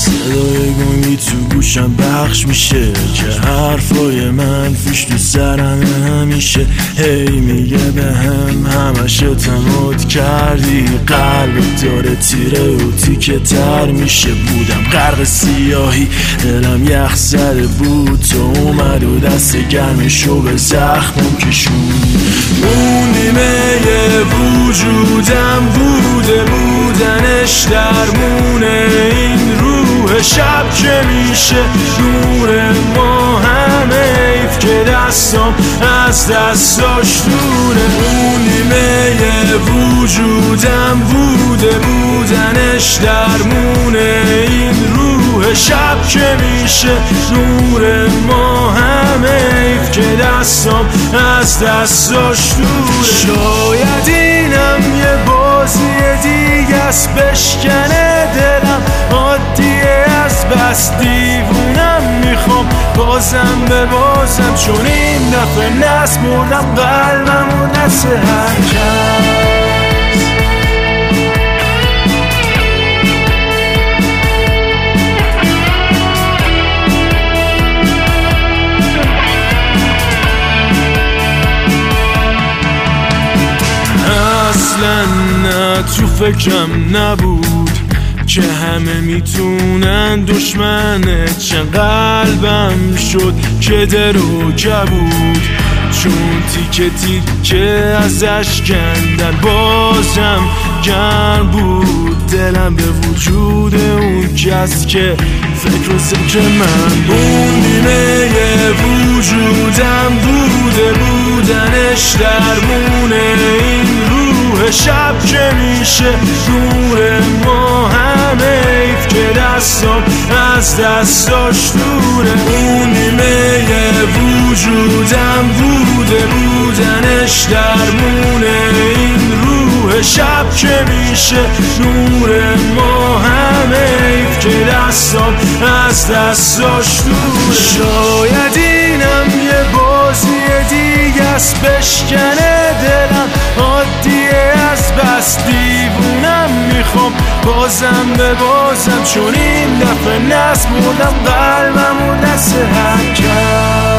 صدای گنگی تو گوشم بخش میشه که حرفای منفیش تو سرم همیشه هی میگه بهم همش اعتماد کردی، قلبت داره تیره و تیکه تر میشه. بودم غرق سیاهی، دلم یخ زده بود، تو اومد و دست گرمشو به زخمم کشوندی. اون نیمه وجودم بوده، بودنش درمونه این روح شب که میشه نور ما. همه حیف که دستم از دستاش دوره. اون نیمه وجودم بوده، بودنش درمونه این روح شب که میشه نور ما. همه حیف که دستم از دستاش دوره. شاید اینم یه بازی دیگه است، بشکنه دلم عادیه از بس دیوونم، میخوام بازم به بازم، چون این دفعه نسپردم قلبم و دست هر کس. اصلا نه تو فکرم نبود که همه میتونن دشمنه، چه قلبم شد که در و کبود، چون تیکه تیکه ازش کندن بازم گرم بود. دلم به وجود اون کس که فکر و ذکر من. اون نیمه وجودم بوده، بودنش درمونه این روح شب که میشه نور ما. همه حیف که دستم از دستاش دوره. اون نیمه وجودم بوده، بودنش درمونه این روح شب که میشه نور ما. همه حیف که دستم از دستاش دوره. شاید اینم یه بازی دیگه است، بشکنه دلم عادیه از بس دیوونم، میخوام بازم به بازم، چون این دفعه نسپردم قلبم و دست هر کس.